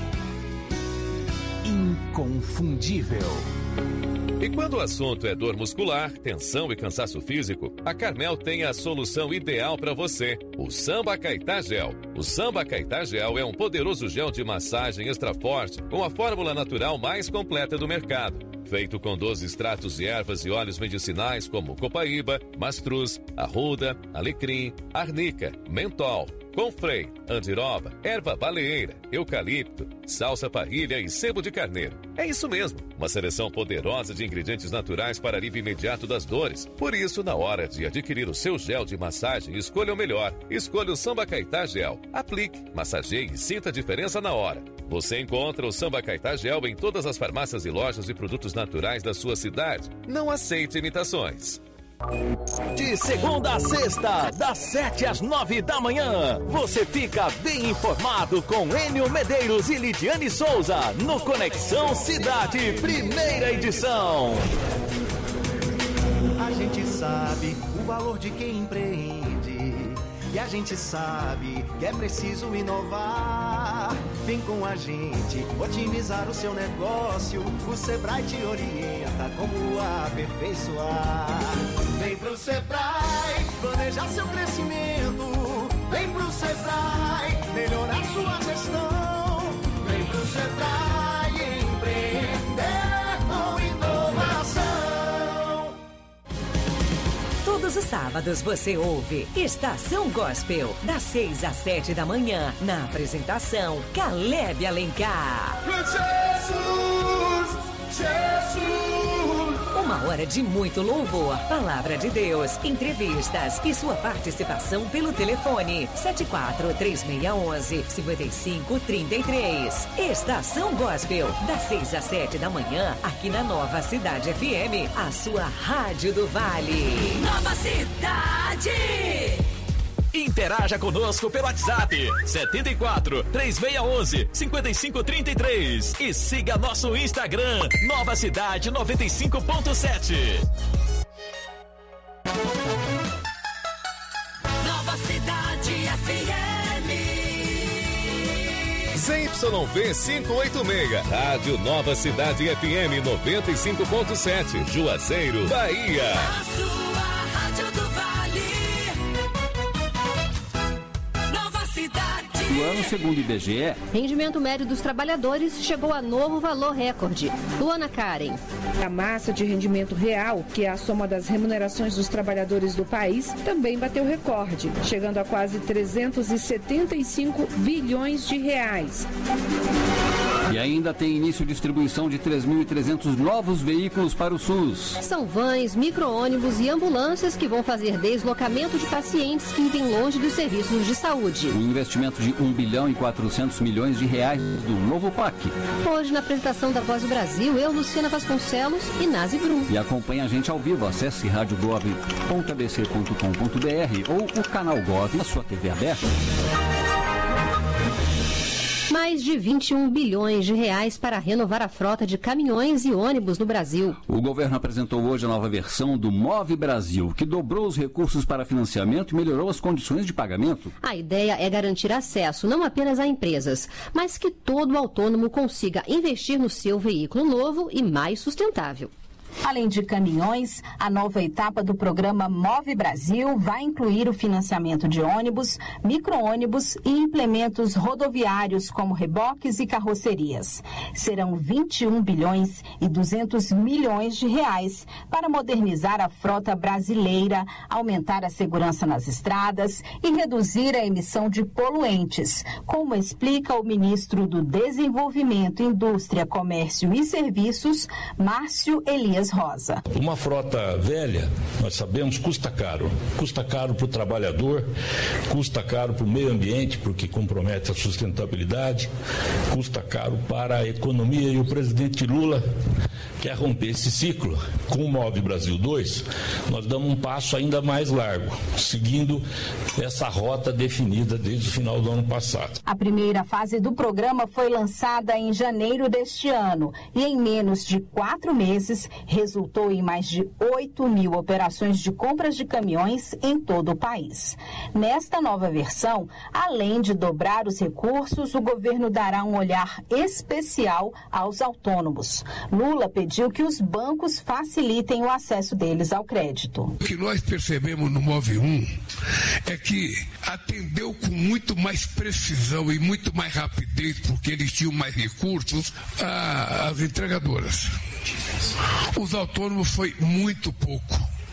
Inconfundível. E quando o assunto é dor muscular, tensão e cansaço físico, a Carmel tem a solução ideal para você, o Samba Caetá Gel. O Samba Caetá Gel é um poderoso gel de massagem extra forte com a fórmula natural mais completa do mercado. Feito com doze extratos de ervas e óleos medicinais como copaíba, mastruz, arruda, alecrim, arnica, mentol, com freio, andiroba, erva baleeira, eucalipto, salsa parrilha e sebo de carneiro. É isso mesmo, uma seleção poderosa de ingredientes naturais para alívio imediato das dores. Por isso, na hora de adquirir o seu gel de massagem, escolha o melhor. Escolha o Samba Caetá Gel. Aplique, massageie e sinta a diferença na hora. Você encontra o Samba Caetá Gel em todas as farmácias e lojas de produtos naturais da sua cidade. Não aceite imitações. De segunda a sexta, das sete às nove da manhã, você fica bem informado com Enio Medeiros e Lidiane Souza no Conexão Cidade, primeira edição. A gente sabe o valor de quem empreende e a gente sabe que é preciso inovar. Vem com a gente otimizar o seu negócio. O Sebrae te orienta como aperfeiçoar. Vem pro Sebrae planejar seu crescimento. Vem pro Sebrae melhorar sua gestão. Vem pro Sebrae empreender com inovação. Todos os sábados você ouve Estação Gospel, das seis às sete da manhã, na apresentação Caleb Alencar. Jesus, Jesus. Uma hora de muito louvor, palavra de Deus, entrevistas e sua participação pelo telefone sete quatro três seis um um cinco cinco três três. Estação Gospel, das seis às sete da manhã, aqui na Nova Cidade F M, a sua rádio do Vale. Nova Cidade! Interaja conosco pelo WhatsApp sete quatro três seis um um cinco cinco três três e siga nosso Instagram Nova Cidade noventa e cinco ponto sete. Nova Cidade F M. Z Y V quinhentos e oitenta e seis, Rádio Nova Cidade F M noventa e cinco ponto sete, Juazeiro, Bahia. A sua rádio do Vale. Nova Cidade. No ano segundo o I B G E, rendimento médio dos trabalhadores chegou a novo valor recorde. Luana Karen. A massa de rendimento real, que é a soma das remunerações dos trabalhadores do país, também bateu recorde, chegando a quase trezentos e setenta e cinco bilhões de reais. E ainda tem início distribuição de três mil e trezentos novos veículos para o SUS. São vans, micro-ônibus e ambulâncias que vão fazer deslocamento de pacientes que vivem longe dos serviços de saúde. Um investimento de um bilhão e quatrocentos milhões de reais do novo P A C. Hoje, na apresentação da Voz do Brasil, eu, Luciana Vasconcelos e Nazi Brum. E acompanhe a gente ao vivo. Acesse rádio gov ponto a b c ponto com ponto b r ou o canal Gov na sua T V aberta. Mais de vinte e um bilhões de reais para renovar a frota de caminhões e ônibus no Brasil. O governo apresentou hoje a nova versão do Move Brasil, que dobrou os recursos para financiamento e melhorou as condições de pagamento. A ideia é garantir acesso não apenas a empresas, mas que todo autônomo consiga investir no seu veículo novo e mais sustentável. Além de caminhões, a nova etapa do programa Move Brasil vai incluir o financiamento de ônibus, micro-ônibus e implementos rodoviários como reboques e carrocerias. Serão vinte e um bilhões e duzentos milhões de reais para modernizar a frota brasileira, aumentar a segurança nas estradas e reduzir a emissão de poluentes, como explica o ministro do Desenvolvimento, Indústria, Comércio e Serviços, Márcio Elias Rosa. Uma frota velha, nós sabemos, custa caro. Custa caro para o trabalhador, custa caro para o meio ambiente, porque compromete a sustentabilidade, custa caro para a economia. E o presidente Lula quer romper esse ciclo. Com o Move Brasil dois, nós damos um passo ainda mais largo, seguindo essa rota definida desde o final do ano passado. A primeira fase do programa foi lançada em janeiro deste ano e em menos de quatro meses resultou em mais de oito mil operações de compras de caminhões em todo o país. Nesta nova versão, além de dobrar os recursos, o governo dará um olhar especial aos autônomos. Lula pediu que os bancos facilitem o acesso deles ao crédito. O que nós percebemos no Move um é que atendeu com muito mais precisão e muito mais rapidez, porque eles tinham mais recursos, as entregadoras. Os autônomos foi muito pouco.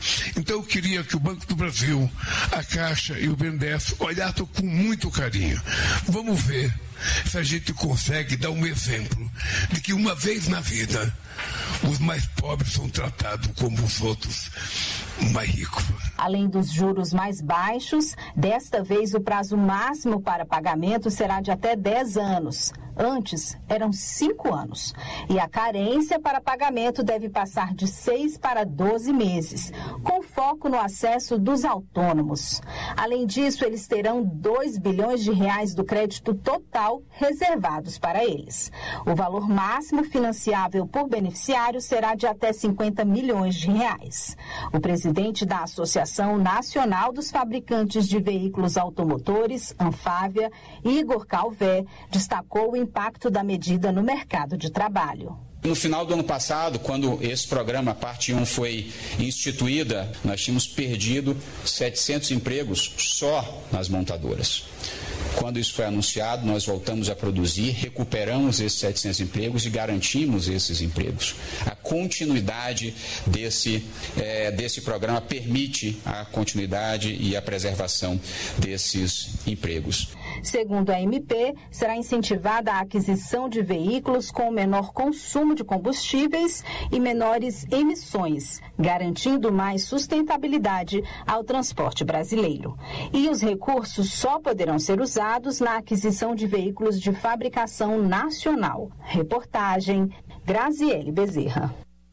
Então eu queria que o Banco do Brasil, a Caixa e o BNDES olhassem com muito carinho. Vamos ver se a gente consegue dar um exemplo de que uma vez na vida os mais pobres são tratados como os outros mais ricos. Além dos juros mais baixos, desta vez o prazo máximo para pagamento será de até dez anos. Antes, eram cinco anos. E a carência para pagamento deve passar de seis para doze meses, com foco no acesso dos autônomos. Além disso, eles terão dois bilhões de reais do crédito total reservados para eles. O valor máximo financiável por beneficiário será de até cinquenta milhões de reais. O presidente da Associação Nacional dos Fabricantes de Veículos Automotores, Anfávia, Igor Calvé, destacou o impacto da medida no mercado de trabalho. No final do ano passado, quando esse programa, parte um, foi instituída, nós tínhamos perdido setecentos empregos só nas montadoras. Quando isso foi anunciado, nós voltamos a produzir, recuperamos esses setecentos empregos e garantimos esses empregos. A continuidade desse, é, desse programa permite a continuidade e a preservação desses empregos. Segundo a M P, será incentivada a aquisição de veículos com menor consumo de combustíveis e menores emissões, garantindo mais sustentabilidade ao transporte brasileiro. E os recursos só poderão ser usados na aquisição de veículos de fabricação nacional. Reportagem Graziele Bezerra.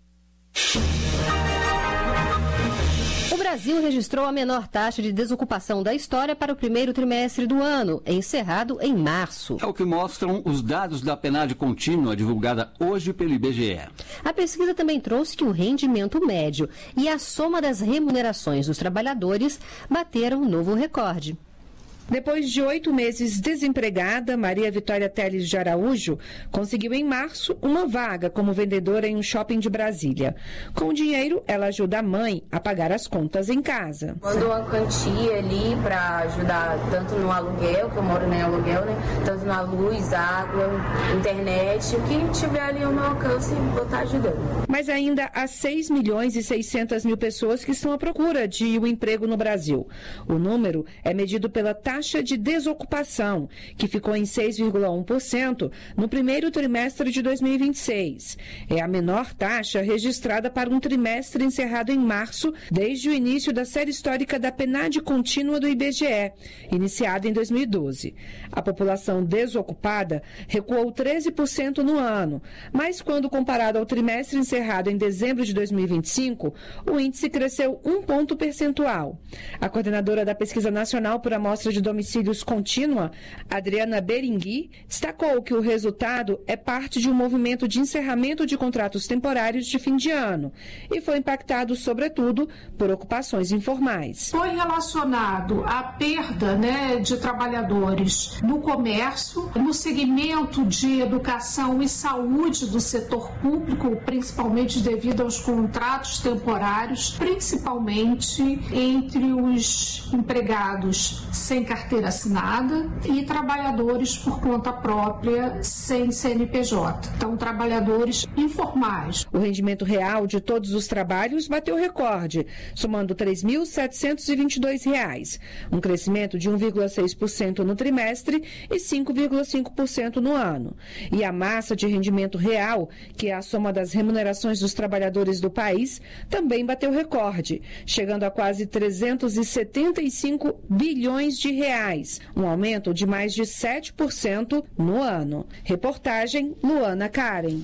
O Brasil registrou a menor taxa de desocupação da história para o primeiro trimestre do ano, encerrado em março. É o que mostram os dados da PNAD contínua divulgada hoje pelo I B G E. A pesquisa também trouxe que o rendimento médio e a soma das remunerações dos trabalhadores bateram um novo recorde. Depois de oito meses desempregada, Maria Vitória Teles de Araújo conseguiu em março uma vaga como vendedora em um shopping de Brasília. Com o dinheiro, ela ajuda a mãe a pagar as contas em casa. Mando uma quantia ali para ajudar tanto no aluguel, que eu moro em aluguel, né? Tanto na luz, água, internet, o que tiver ali ao meu alcance, vou estar ajudando. Mas ainda há seis milhões e seiscentas mil pessoas que estão à procura de um emprego no Brasil. O número é medido pela taxa de desocupação, que ficou em seis vírgula um por cento no primeiro trimestre de dois mil e vinte e seis. É a menor taxa registrada para um trimestre encerrado em março, desde o início da série histórica da PNAD contínua do I B G E, iniciada em dois mil e doze. A população desocupada recuou treze por cento no ano, mas quando comparado ao trimestre encerrado em dezembro de dois mil e vinte e cinco, o índice cresceu um ponto percentual. A coordenadora da Pesquisa Nacional por Amostra de Domicílios Contínua, Adriana Berengui, destacou que o resultado é parte de um movimento de encerramento de contratos temporários de fim de ano e foi impactado, sobretudo, por ocupações informais. Foi relacionado à perda, né, de trabalhadores no comércio, no segmento de educação e saúde do setor público, principalmente devido aos contratos temporários, principalmente entre os empregados sem carteira assinada e trabalhadores por conta própria sem C N P J. Então, trabalhadores informais. O rendimento real de todos os trabalhos bateu recorde, somando três mil setecentos e vinte e dois reais, um crescimento de um vírgula seis por cento no trimestre e cinco vírgula cinco por cento no ano. E a massa de rendimento real, que é a soma das remunerações dos trabalhadores do país, também bateu recorde, chegando a quase trezentos e setenta e cinco bilhões de reais, um aumento de mais de sete por cento no ano. Reportagem Luana Karen.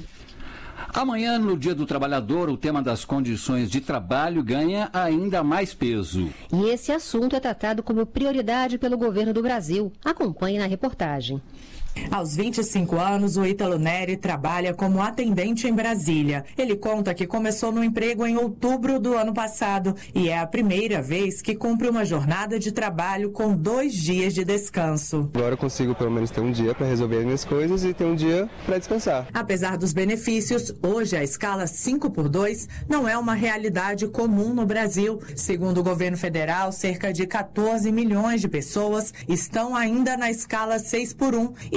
Amanhã, no Dia do Trabalhador, o tema das condições de trabalho ganha ainda mais peso. E esse assunto é tratado como prioridade pelo governo do Brasil. Acompanhe na reportagem. Aos vinte e cinco anos, o Ítalo Neri trabalha como atendente em Brasília. Ele conta que começou no emprego em outubro do ano passado e é a primeira vez que cumpre uma jornada de trabalho com dois dias de descanso. Agora eu consigo pelo menos ter um dia para resolver as minhas coisas e ter um dia para descansar. Apesar dos benefícios, hoje a escala cinco por dois não é uma realidade comum no Brasil. Segundo o governo federal, cerca de quatorze milhões de pessoas estão ainda na escala seis por um e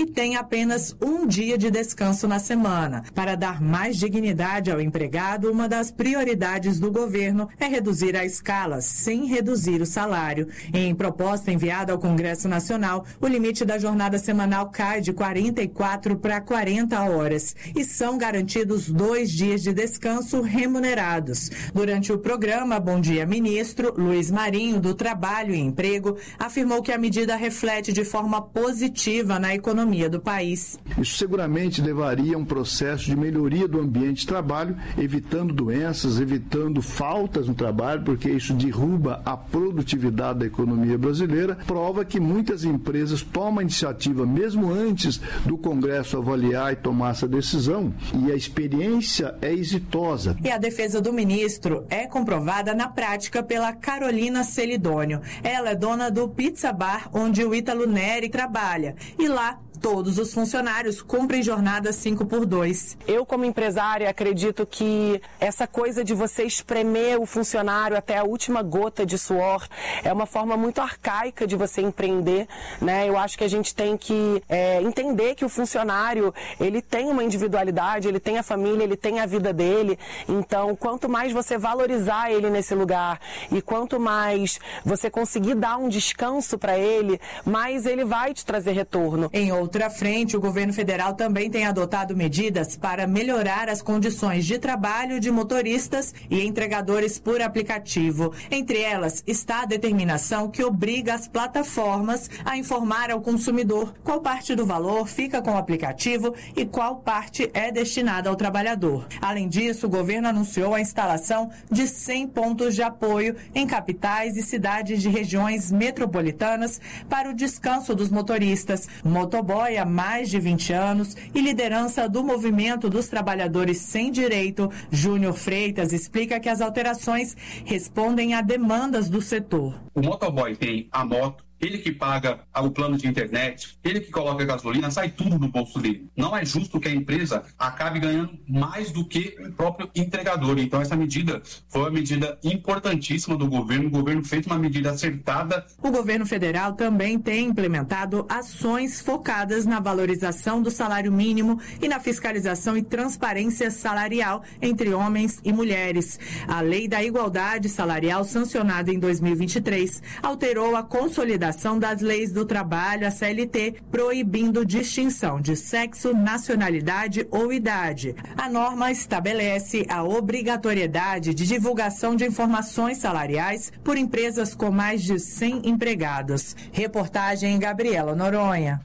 tem apenas um dia de descanso na semana. Para dar mais dignidade ao empregado, uma das prioridades do governo é reduzir a escala, sem reduzir o salário. Em proposta enviada ao Congresso Nacional, o limite da jornada semanal cai de quarenta e quatro para quarenta horas e são garantidos dois dias de descanso remunerados. Durante o programa Bom Dia Ministro, Luiz Marinho, do Trabalho e Emprego, afirmou que a medida reflete de forma positiva na economia do país. Isso seguramente levaria a um processo de melhoria do ambiente de trabalho, evitando doenças, evitando faltas no trabalho, porque isso derruba a produtividade da economia brasileira. Prova que muitas empresas tomam a iniciativa, mesmo antes do Congresso avaliar e tomar essa decisão, e a experiência é exitosa. E a defesa do ministro é comprovada na prática pela Carolina Celidônio. Ela é dona do Pizza Bar, onde o Ítalo Neri trabalha. E lá, todos os funcionários cumprem jornada cinco por dois. Eu, como empresária, acredito que essa coisa de você espremer o funcionário até a última gota de suor é uma forma muito arcaica de você empreender, né? Eu acho que a gente tem que é, entender que o funcionário, ele tem uma individualidade, ele tem a família, ele tem a vida dele. Então, quanto mais você valorizar ele nesse lugar e quanto mais você conseguir dar um descanso para ele, mais ele vai te trazer retorno. Em outra frente, o governo federal também tem adotado medidas para melhorar as condições de trabalho de motoristas e entregadores por aplicativo. Entre elas está a determinação que obriga as plataformas a informar ao consumidor qual parte do valor fica com o aplicativo e qual parte é destinada ao trabalhador. Além disso, o governo anunciou a instalação de cem pontos de apoio em capitais e cidades de regiões metropolitanas para o descanso dos motoristas. O motoboy há mais de vinte anos e liderança do movimento dos trabalhadores sem direito, Júnior Freitas, explica que as alterações respondem a demandas do setor. O motoboy tem a moto, ele que paga o plano de internet, ele que coloca a gasolina, sai tudo no bolso dele. Não é justo que a empresa acabe ganhando mais do que o próprio entregador. Então essa medida foi uma medida importantíssima do governo. O governo fez uma medida acertada. O governo federal também tem implementado ações focadas na valorização do salário mínimo e na fiscalização e transparência salarial entre homens e mulheres. A Lei da Igualdade Salarial, sancionada em dois mil e vinte e três, alterou a consolidação das leis do trabalho, a C L T, proibindo distinção de sexo, nacionalidade ou idade. A norma estabelece a obrigatoriedade de divulgação de informações salariais por empresas com mais de cem empregados. Reportagem Gabriela Noronha.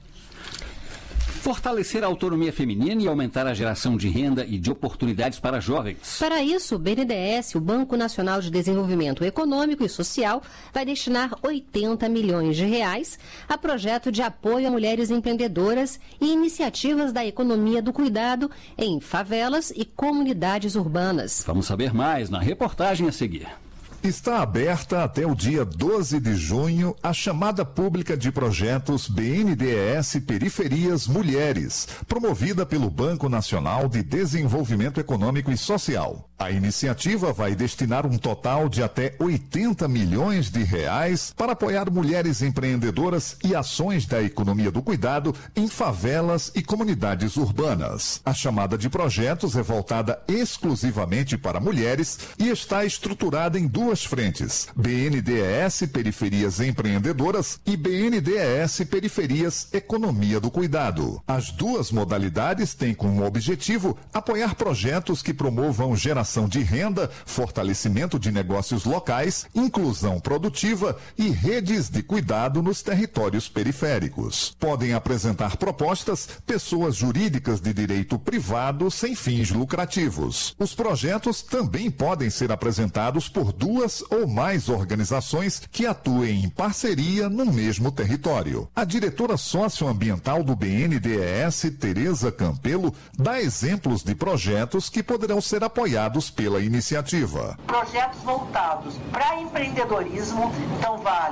Fortalecer a autonomia feminina e aumentar a geração de renda e de oportunidades para jovens. Para isso, o B N D E S, o Banco Nacional de Desenvolvimento Econômico e Social, vai destinar oitenta milhões de reais a projeto de apoio a mulheres empreendedoras e iniciativas da economia do cuidado em favelas e comunidades urbanas. Vamos saber mais na reportagem a seguir. Está aberta até o dia doze de junho a chamada pública de projetos B N D E S Periferias Mulheres, promovida pelo Banco Nacional de Desenvolvimento Econômico e Social. A iniciativa vai destinar um total de até oitenta milhões de reais para apoiar mulheres empreendedoras e ações da economia do cuidado em favelas e comunidades urbanas. A chamada de projetos é voltada exclusivamente para mulheres e está estruturada em duas frentes: B N D E S Periferias Empreendedoras e B N D E S Periferias Economia do Cuidado. As duas modalidades têm como objetivo apoiar projetos que promovam geração de renda, fortalecimento de negócios locais, inclusão produtiva e redes de cuidado nos territórios periféricos. Podem apresentar propostas pessoas jurídicas de direito privado sem fins lucrativos. Os projetos também podem ser apresentados por duas ou mais organizações que atuem em parceria no mesmo território. A diretora socioambiental do B N D E S, Tereza Campelo, dá exemplos de projetos que poderão ser apoiados pela iniciativa. Projetos voltados para empreendedorismo, então vale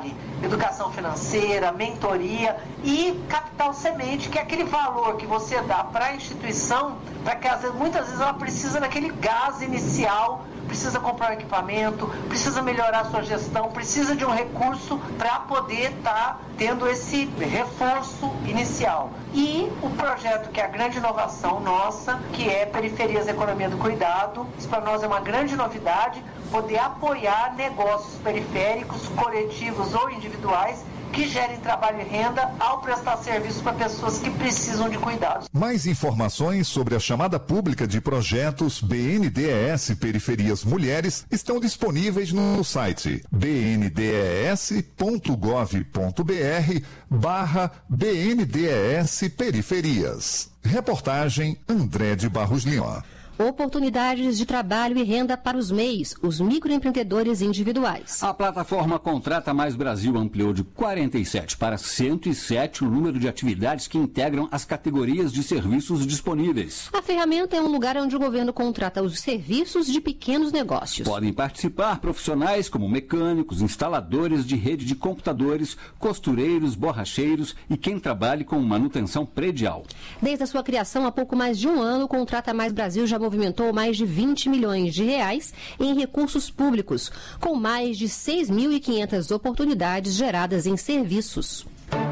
educação financeira, mentoria e capital semente, que é aquele valor que você dá para a instituição, para que às vezes, muitas vezes ela precisa daquele gás inicial, precisa comprar um equipamento, precisa melhorar a sua gestão, precisa de um recurso para poder estar tá tendo esse reforço inicial. E o projeto que é a grande inovação nossa, que é Periferias Economia do Cuidado, isso para nós é uma grande novidade, poder apoiar negócios periféricos, coletivos ou individuais, que gerem trabalho e renda ao prestar serviço para pessoas que precisam de cuidados. Mais informações sobre a chamada pública de projetos B N D E S Periferias Mulheres estão disponíveis no site b n d e s ponto gov ponto b r barra B N D E S Periferias. Reportagem André de Barros Lima. Oportunidades de trabalho e renda para os M E Is, os microempreendedores individuais. A plataforma Contrata Mais Brasil ampliou de quarenta e sete para cento e sete o número de atividades que integram as categorias de serviços disponíveis. A ferramenta é um lugar onde o governo contrata os serviços de pequenos negócios. Podem participar profissionais como mecânicos, instaladores de rede de computadores, costureiros, borracheiros e quem trabalhe com manutenção predial. Desde a sua criação há pouco mais de um ano, o Contrata Mais Brasil já movimentou mais de vinte milhões de reais em recursos públicos, com mais de seis mil e quinhentas oportunidades geradas em serviços.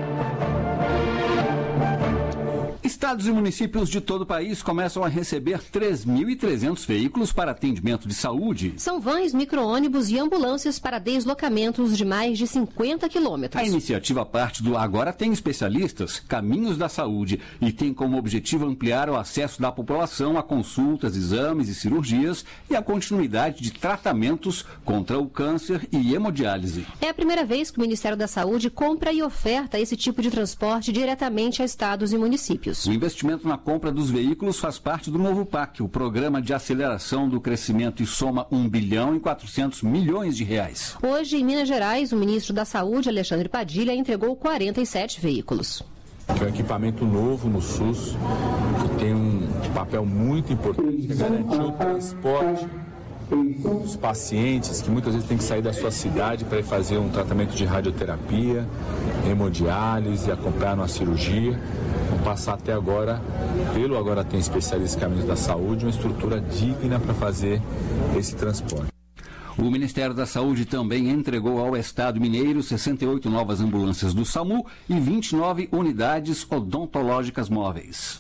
Estados e municípios de todo o país começam a receber três mil e trezentos veículos para atendimento de saúde. São vans, micro-ônibus e ambulâncias para deslocamentos de mais de cinquenta quilômetros. A iniciativa parte do Agora Tem Especialistas, Caminhos da Saúde, e tem como objetivo ampliar o acesso da população a consultas, exames e cirurgias e a continuidade de tratamentos contra o câncer e hemodiálise. É a primeira vez que o Ministério da Saúde compra e oferta esse tipo de transporte diretamente a estados e municípios. O investimento na compra dos veículos faz parte do novo P A C, o Programa de Aceleração do Crescimento, e soma um bilhão e quatrocentos milhões de reais. Hoje, em Minas Gerais, o ministro da Saúde, Alexandre Padilha, entregou quarenta e sete veículos. É um equipamento novo no SUS, que tem um papel muito importante, que é garantir o transporte dos pacientes que muitas vezes têm que sair da sua cidade para ir fazer um tratamento de radioterapia, hemodiálise, acompanhar uma cirurgia. Vão passar até agora, pelo Agora Tem Especialistas Caminhos da Saúde, uma estrutura digna para fazer esse transporte. O Ministério da Saúde também entregou ao Estado mineiro sessenta e oito novas ambulâncias do SAMU e vinte e nove unidades odontológicas móveis.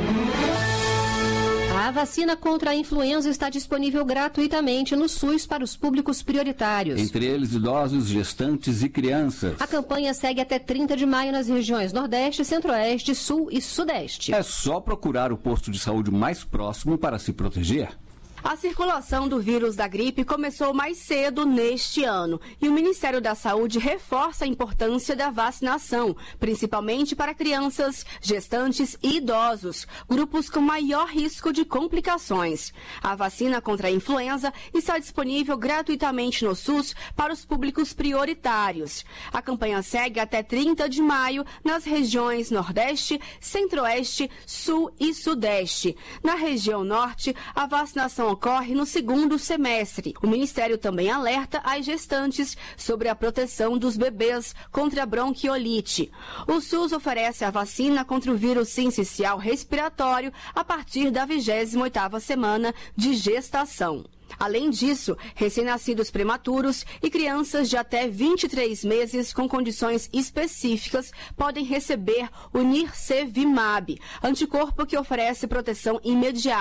A vacina contra a influenza está disponível gratuitamente no SUS para os públicos prioritários. Entre eles, idosos, gestantes e crianças. A campanha segue até trinta de maio nas regiões Nordeste, Centro-Oeste, Sul e Sudeste. É só procurar o posto de saúde mais próximo para se proteger. A circulação do vírus da gripe começou mais cedo neste ano e o Ministério da Saúde reforça a importância da vacinação, principalmente para crianças, gestantes e idosos, grupos com maior risco de complicações. A vacina contra a influenza está disponível gratuitamente no SUS para os públicos prioritários. A campanha segue até trinta de maio nas regiões Nordeste, Centro-Oeste, Sul e Sudeste. Na região Norte, a vacinação ocorre no segundo semestre. O Ministério também alerta as gestantes sobre a proteção dos bebês contra a bronquiolite. O SUS oferece a vacina contra o vírus sincicial respiratório a partir da vigésima oitava semana de gestação. Além disso, recém-nascidos prematuros e crianças de até vinte e três meses com condições específicas podem receber o Nirsevimab, anticorpo que oferece proteção imediata